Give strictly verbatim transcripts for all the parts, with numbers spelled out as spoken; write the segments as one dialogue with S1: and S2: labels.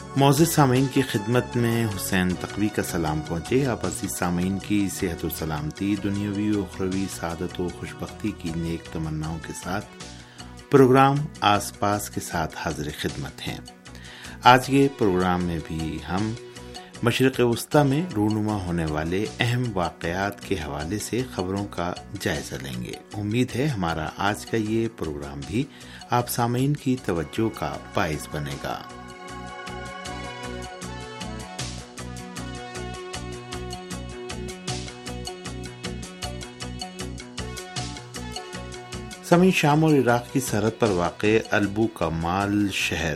S1: معزز سامعین کی خدمت میں حسین تقوی کا سلام پہنچے۔ آپ عزیز سامعین کی صحت و سلامتی، دنیاوی و اخروی سعادت و خوشبختی کی نیک تمناؤں کے ساتھ پروگرام آس پاس کے ساتھ حاضر خدمت ہیں۔ آج کے پروگرام میں بھی ہم مشرق وسطیٰ میں رونما ہونے والے اہم واقعات کے حوالے سے خبروں کا جائزہ لیں گے۔ امید ہے ہمارا آج کا یہ پروگرام بھی آپ سامعین کی توجہ کا باعث بنے گا۔ سامعین، شام اور عراق کی سرحد پر واقع البو کمال شہر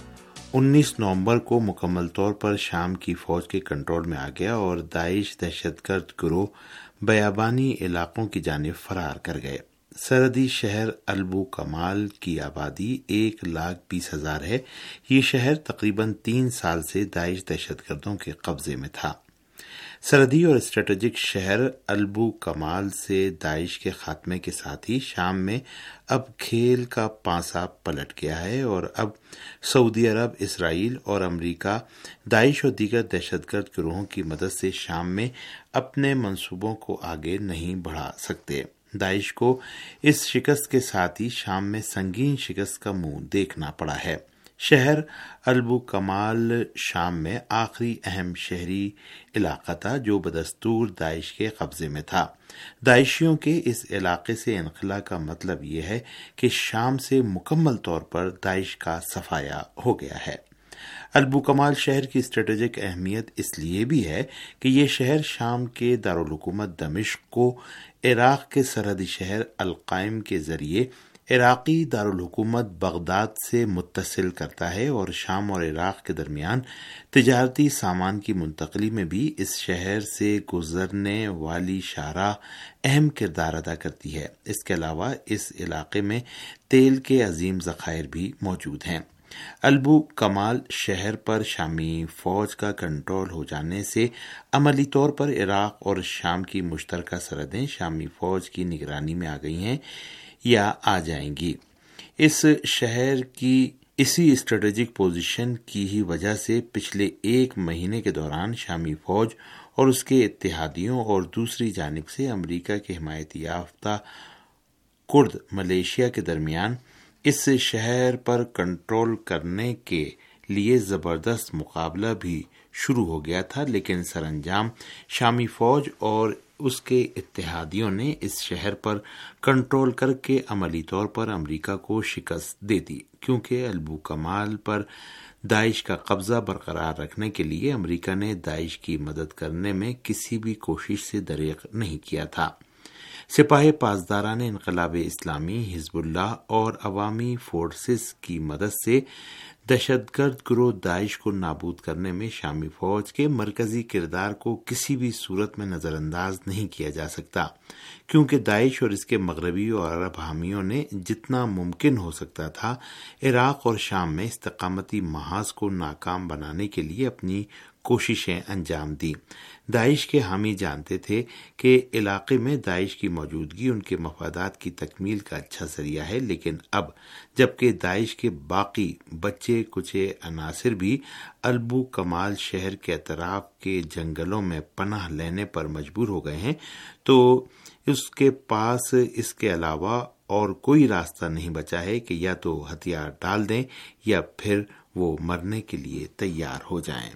S1: انیس نومبر کو مکمل طور پر شام کی فوج کے کنٹرول میں آ گیا اور داعش دہشت گرد گروہ بیابانی علاقوں کی جانب فرار کر گئے۔ سرحدی شہر البو کمال کی آبادی ایک لاکھ بیس ہزار ہے۔ یہ شہر تقریباً تین سال سے داعش دہشت گردوں کے قبضے میں تھا۔ سرحدی اور اسٹریٹجک شہر البو کمال سے داعش کے خاتمے کے ساتھ ہی شام میں اب کھیل کا پانسا پلٹ گیا ہے اور اب سعودی عرب، اسرائیل اور امریکہ داعش اور دیگر دہشت گرد گروہوں کی مدد سے شام میں اپنے منصوبوں کو آگے نہیں بڑھا سکتے۔ داعش کو اس شکست کے ساتھ ہی شام میں سنگین شکست کا منہ دیکھنا پڑا ہے۔ شہر البو کمال شام میں آخری اہم شہری علاقہ تھا جو بدستور داعش کے قبضے میں تھا۔ داعشیوں کے اس علاقے سے انخلا کا مطلب یہ ہے کہ شام سے مکمل طور پر داعش کا صفایا ہو گیا ہے۔ البو کمال شہر کی اسٹریٹجک اہمیت اس لیے بھی ہے کہ یہ شہر شام کے دارالحکومت دمشق کو عراق کے سرحدی شہر القائم کے ذریعے عراقی دارالحکومت بغداد سے متصل کرتا ہے اور شام اور عراق کے درمیان تجارتی سامان کی منتقلی میں بھی اس شہر سے گزرنے والی شاہراہ اہم کردار ادا کرتی ہے۔ اس کے علاوہ اس علاقے میں تیل کے عظیم ذخائر بھی موجود ہیں۔ البو کمال شہر پر شامی فوج کا کنٹرول ہو جانے سے عملی طور پر عراق اور شام کی مشترکہ سرحدیں شامی فوج کی نگرانی میں آ گئی ہیں یا آ جائیں گی۔ اس شہر کی اسی اسٹریٹجک پوزیشن کی ہی وجہ سے پچھلے ایک مہینے کے دوران شامی فوج اور اس کے اتحادیوں اور دوسری جانب سے امریکہ کے حمایت یافتہ کرد ملیشیا کے درمیان اس شہر پر کنٹرول کرنے کے لیے زبردست مقابلہ بھی شروع ہو گیا تھا، لیکن سر انجام شامی فوج اور اس کے اتحادیوں نے اس شہر پر کنٹرول کر کے عملی طور پر امریکہ کو شکست دے دی، کیونکہ البو کمال پر داعش کا قبضہ برقرار رکھنے کے لیے امریکہ نے داعش کی مدد کرنے میں کسی بھی کوشش سے دریغ نہیں کیا تھا۔ سپاہ پاسداران انقلاب اسلامی، حزب اللہ اور عوامی فورسز کی مدد سے دہشت گرد گروہ داعش کو نابود کرنے میں شامی فوج کے مرکزی کردار کو کسی بھی صورت میں نظر انداز نہیں کیا جا سکتا، کیونکہ داعش اور اس کے مغربی اور عرب حامیوں نے جتنا ممکن ہو سکتا تھا عراق اور شام میں استقامتی محاذ کو ناکام بنانے کے لیے اپنی کوششیں انجام دی۔ داعش کے حامی جانتے تھے کہ علاقے میں داعش کی موجودگی ان کے مفادات کی تکمیل کا اچھا ذریعہ ہے، لیکن اب جبکہ داعش کے باقی بچے کچے عناصر بھی البو کمال شہر کے اطراف کے جنگلوں میں پناہ لینے پر مجبور ہو گئے ہیں، تو اس کے پاس اس کے علاوہ اور کوئی راستہ نہیں بچا ہے کہ یا تو ہتھیار ڈال دیں یا پھر وہ مرنے کے لیے تیار ہو جائیں۔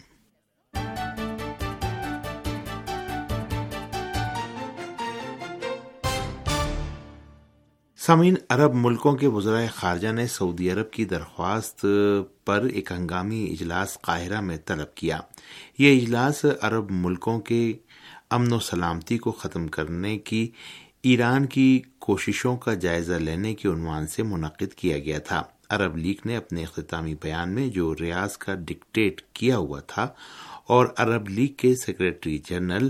S1: سامعین، عرب ملکوں کے وزرائے خارجہ نے سعودی عرب کی درخواست پر ایک ہنگامی اجلاس قاہرہ میں طلب کیا۔ یہ اجلاس عرب ملکوں کے امن و سلامتی کو ختم کرنے کی ایران کی کوششوں کا جائزہ لینے کے عنوان سے منعقد کیا گیا تھا۔ عرب لیگ نے اپنے اختتامی بیان میں جو ریاض کا ڈکٹیٹ کیا ہوا تھا اور عرب لیگ کے سیکریٹری جنرل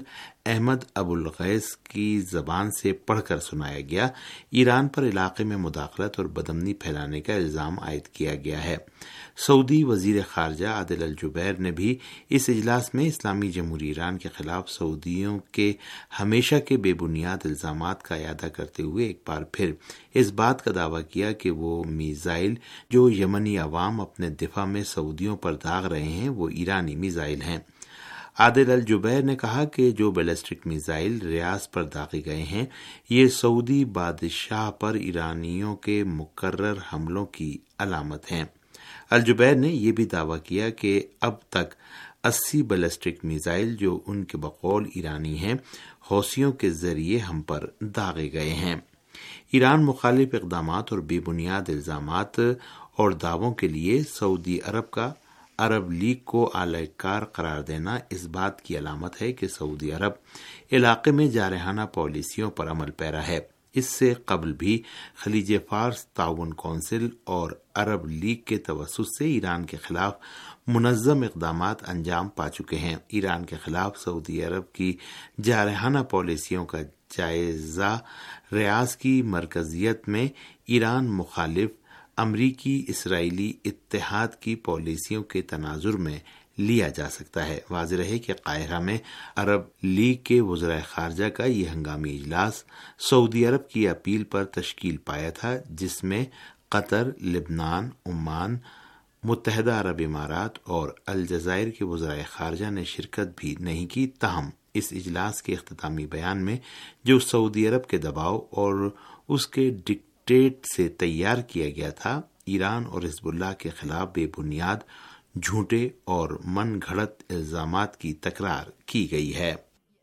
S1: احمد ابوالغیث کی زبان سے پڑھ کر سنایا گیا، ایران پر علاقے میں مداخلت اور بدامنی پھیلانے کا الزام عائد کیا گیا ہے۔ سعودی وزیر خارجہ عادل الجبیر نے بھی اس اجلاس میں اسلامی جمہوریہ ایران کے خلاف سعودیوں کے ہمیشہ کے بے بنیاد الزامات کا اعادہ کرتے ہوئے ایک بار پھر اس بات کا دعویٰ کیا کہ وہ میزائل جو یمنی عوام اپنے دفاع میں سعودیوں پر داغ رہے ہیں وہ ایرانی میزائل ہیں۔ عادل الجبیر نے کہا کہ جو بیلسٹک میزائل ریاض پر داغے گئے ہیں یہ سعودی بادشاہ پر ایرانیوں کے مکرر حملوں کی علامت ہیں۔ الجبیر نے یہ بھی دعویٰ کیا کہ اب تک اسی بیلسٹک میزائل جو ان کے بقول ایرانی ہیں حوثیوں کے ذریعے ہم پر داغے گئے ہیں۔ ایران مخالف اقدامات اور بے بنیاد الزامات اور دعووں کے لیے سعودی عرب کا عرب لیگ کو اعلی کار قرار دینا اس بات کی علامت ہے کہ سعودی عرب علاقے میں جارحانہ پالیسیوں پر عمل پیرا ہے۔ اس سے قبل بھی خلیج فارس تعاون کونسل اور عرب لیگ کے توسط سے ایران کے خلاف منظم اقدامات انجام پا چکے ہیں۔ ایران کے خلاف سعودی عرب کی جارحانہ پالیسیوں کا جائزہ ریاض کی مرکزیت میں ایران مخالف امریکی اسرائیلی اتحاد کی پالیسیوں کے تناظر میں لیا جا سکتا ہے۔ واضح رہے کہ قاہرہ میں عرب لیگ کے وزرائے خارجہ کا یہ ہنگامی اجلاس سعودی عرب کی اپیل پر تشکیل پایا تھا، جس میں قطر، لبنان، عمان، متحدہ عرب امارات اور الجزائر کے وزرائے خارجہ نے شرکت بھی نہیں کی۔ تاہم اس اجلاس کے اختتامی بیان میں جو سعودی عرب کے دباؤ اور اس کے ڈکٹیٹ سے تیار کیا گیا تھا، ایران اور حزب اللہ کے خلاف بے بنیاد جھوٹے اور من گھڑت الزامات کی تکرار کی گئی ہے۔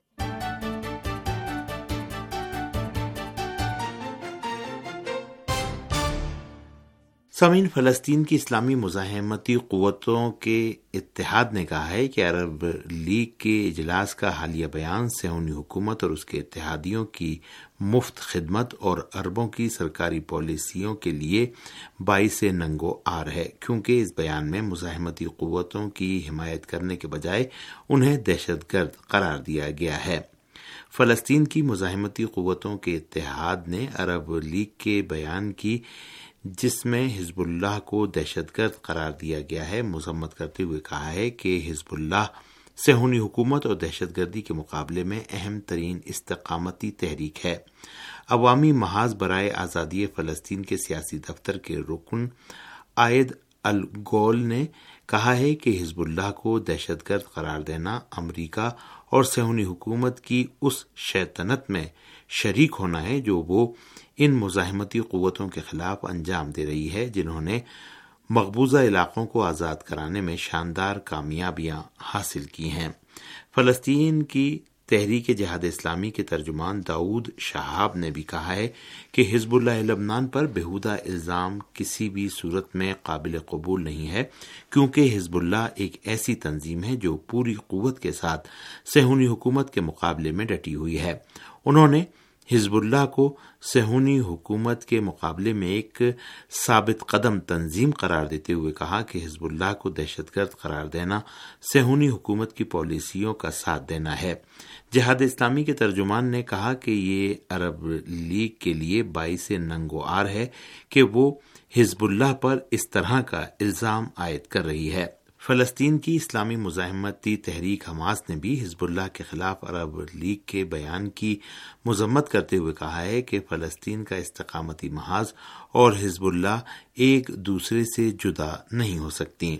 S1: سامعین، فلسطین کی اسلامی مزاحمتی قوتوں کے اتحاد نے کہا ہے کہ عرب لیگ کے اجلاس کا حالیہ بیان صہیونی حکومت اور اس کے اتحادیوں کی مفت خدمت اور اربوں کی سرکاری پالیسیوں کے لیے باعث ننگو آر ہے، کیونکہ اس بیان میں مزاحمتی قوتوں کی حمایت کرنے کے بجائے انہیں دہشت گرد قرار دیا گیا ہے۔ فلسطین کی مزاحمتی قوتوں کے اتحاد نے عرب لیگ کے بیان کی، جس میں حزب اللہ کو دہشت گرد قرار دیا گیا ہے، مذمت کرتے ہوئے کہا ہے کہ حزب اللہ صہیونی حکومت اور دہشت گردی کے مقابلے میں اہم ترین استقامتی تحریک ہے۔ عوامی محاذ برائے آزادی فلسطین کے سیاسی دفتر کے رکن عائد الگول نے کہا ہے کہ حزب اللہ کو دہشت گرد قرار دینا امریکہ اور صہیونی حکومت کی اس شیطنت میں شریک ہونا ہے جو وہ ان مزاحمتی قوتوں کے خلاف انجام دے رہی ہے، جنہوں نے مقبوضہ علاقوں کو آزاد کرانے میں شاندار کامیابیاں حاصل کی ہیں۔ فلسطین کی تحریک جہاد اسلامی کے ترجمان داؤد شہاب نے بھی کہا ہے کہ حزب اللہ لبنان پر بیہودہ الزام کسی بھی صورت میں قابل قبول نہیں ہے، کیونکہ حزب اللہ ایک ایسی تنظیم ہے جو پوری قوت کے ساتھ صہیونی حکومت کے مقابلے میں ڈٹی ہوئی ہے۔ انہوں نے حزب اللہ کو صہیونی حکومت کے مقابلے میں ایک ثابت قدم تنظیم قرار دیتے ہوئے کہا کہ حزب اللہ کو دہشت گرد قرار دینا صہیونی حکومت کی پالیسیوں کا ساتھ دینا ہے۔ جہاد اسلامی کے ترجمان نے کہا کہ یہ عرب لیگ کے لیے باعث ننگو آر ہے کہ وہ حزب اللہ پر اس طرح کا الزام عائد کر رہی ہے۔ فلسطین کی اسلامی مزاحمتی تحریک حماس نے بھی حزب اللہ کے خلاف عرب لیگ کے بیان کی مذمت کرتے ہوئے کہا ہے کہ فلسطین کا استقامتی محاذ اور حزب اللہ ایک دوسرے سے جدا نہیں ہو سکتی۔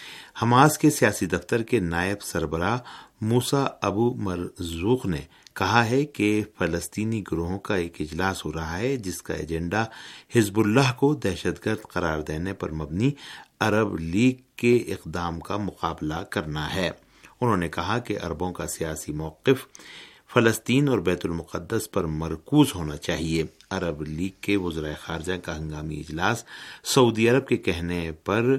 S1: حماس کے سیاسی دفتر کے نائب سربراہ موسیٰ ابو مرزوق نے کہا ہے کہ فلسطینی گروہوں کا ایک اجلاس ہو رہا ہے جس کا ایجنڈا حزب اللہ کو دہشت گرد قرار دینے پر مبنی عرب لیگ کے اقدام کا مقابلہ کرنا ہے۔ انہوں نے کہا کہ عربوں کا سیاسی موقف فلسطین اور بیت المقدس پر مرکوز ہونا چاہیے۔ عرب لیگ کے وزرائے خارجہ کا ہنگامی اجلاس سعودی عرب کے کہنے پر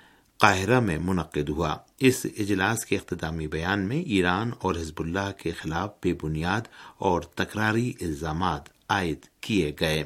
S1: قاہرہ میں منعقد ہوا۔ اس اجلاس کے اختتامی بیان میں ایران اور حزب اللہ کے خلاف بے بنیاد اور تکراری الزامات عائد کیے گئے۔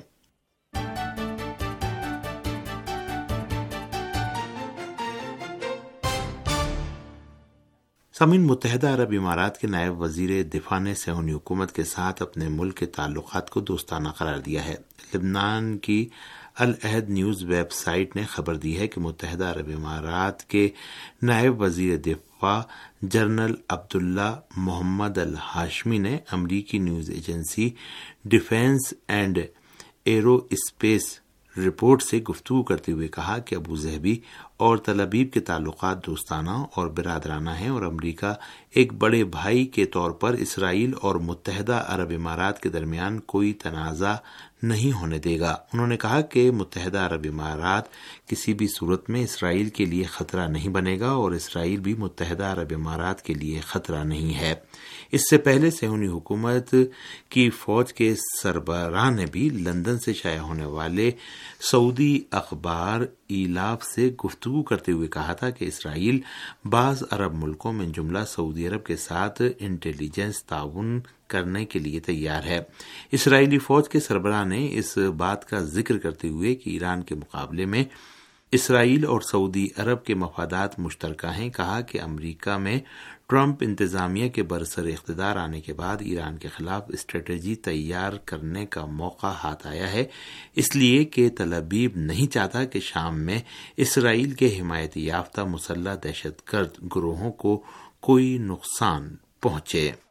S1: سامعین، متحدہ عرب امارات کے نائب وزیر دفاع نے صہیونی حکومت کے ساتھ اپنے ملک کے تعلقات کو دوستانہ قرار دیا ہے۔ لبنان کی العہد نیوز ویب سائٹ نے خبر دی ہے کہ متحدہ عرب امارات کے نائب وزیر دفاع جنرل عبداللہ محمد الہاشمی نے امریکی news agency defence and aerospace report سے گفتگو کرتے ہوئے کہا کہ ابوظہبی اور تل ابیب کے تعلقات دوستانہ اور برادرانہ ہیں اور امریکہ ایک بڑے بھائی کے طور پر اسرائیل اور متحدہ عرب امارات کے درمیان کوئی تنازع نہیں ہونے دے گا۔ انہوں نے کہا کہ متحدہ عرب امارات کسی بھی صورت میں اسرائیل کے لیے خطرہ نہیں بنے گا اور اسرائیل بھی متحدہ عرب امارات کے لیے خطرہ نہیں ہے۔ اس سے پہلے صہیونی حکومت کی فوج کے سربراہ نے بھی لندن سے شائع ہونے والے سعودی اخبار ایلاف سے گفتگو کرتے ہوئے کہا تھا کہ اسرائیل بعض عرب ملکوں میں جملہ سعودی عرب کے ساتھ انٹیلیجنس تعاون کرنے کے لیے تیار ہے۔ اسرائیلی فوج کے سربراہ نے اس بات کا ذکر کرتے ہوئے کہ ایران کے مقابلے میں اسرائیل اور سعودی عرب کے مفادات مشترکہ ہیں، کہا کہ امریکہ میں ٹرمپ انتظامیہ کے برسر اقتدار آنے کے بعد ایران کے خلاف اسٹریٹجی تیار کرنے کا موقع ہاتھ آیا ہے، اس لیے کہ تل ابیب نہیں چاہتا کہ شام میں اسرائیل کے حمایت یافتہ مسلح دہشت گرد گروہوں کو کوئی نقصان پہنچے۔